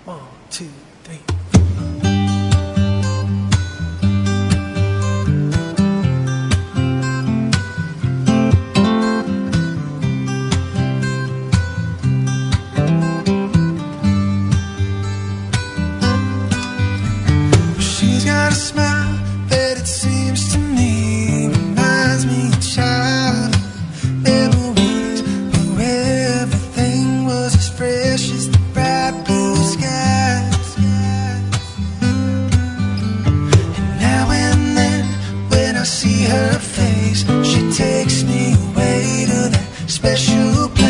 1, 2, 3. She's got a smile that it seems to me reminds me of childhood memories, where everything was as fresh as the bright blue skies. And now and then, when I see her face, she takes me away to that special place.